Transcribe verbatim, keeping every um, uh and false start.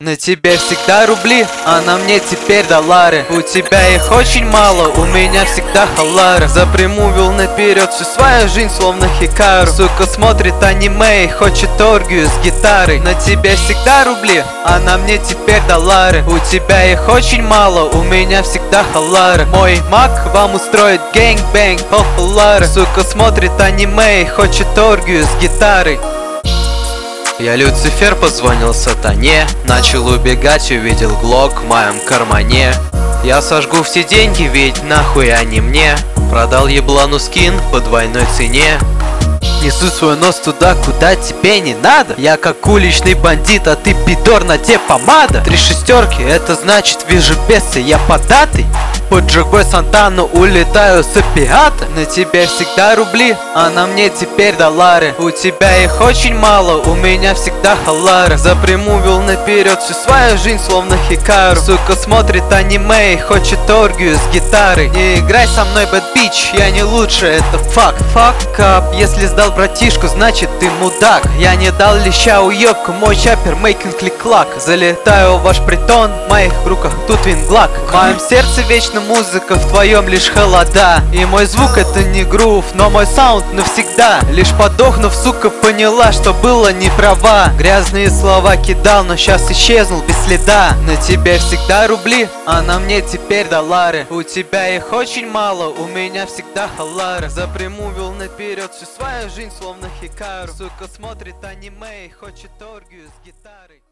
На тебе всегда рубли, а на мне теперь доллары. У тебя их очень мало, у меня всегда халары. Запримувил наперед всю свою жизнь, словно хикару. Сука смотрит аниме и хочет оргию с гитарой. На тебе всегда рубли, а на мне теперь доллары. У тебя их очень мало, у меня всегда халары. Мой маг вам устроит гэнг-бэнг, халары. Сука смотрит аниме и хочет оргию с гитарой. Я Люцифер позвонил сатане, начал убегать, увидел глок в моем кармане. Я сожгу все деньги, ведь нахуй они мне. Продал еблану скин по двойной цене. Несу свой нос туда, куда тебе не надо. Я как уличный бандит, а ты пидор, на тебе помада. Три шестерки, это значит вижу бесы, я податый. Под Джокбой Сантану улетаю с опиата. На тебе всегда рубли, а на мне теперь доллары. У тебя их очень мало, у меня всегда халары. Запримувил наперед всю свою жизнь, словно хикару. Сука смотрит аниме и хочет оргию с гитарой. Не играй со мной, bad bitch, я не лучше, это факт. Fuck up, если сдал братишку, значит ты мудак. Я не дал леща уёбку, мой чапер мейкинг клик-клак. Залетаю в ваш притон, в моих руках тут винглак. В моем сердце вечно музыка, в твоем лишь холода. И мой звук это не грув, но мой саунд навсегда. Лишь подохнув, сука, поняла, что было не права. Грязные слова кидал, но сейчас исчезнул без следа. На тебе всегда рубли, а на мне теперь доллары. У тебя их очень мало, у меня всегда халары. Запримувил наперед всю свою жизнь, словно хикару. Сука смотрит аниме и хочет оргию с гитарой.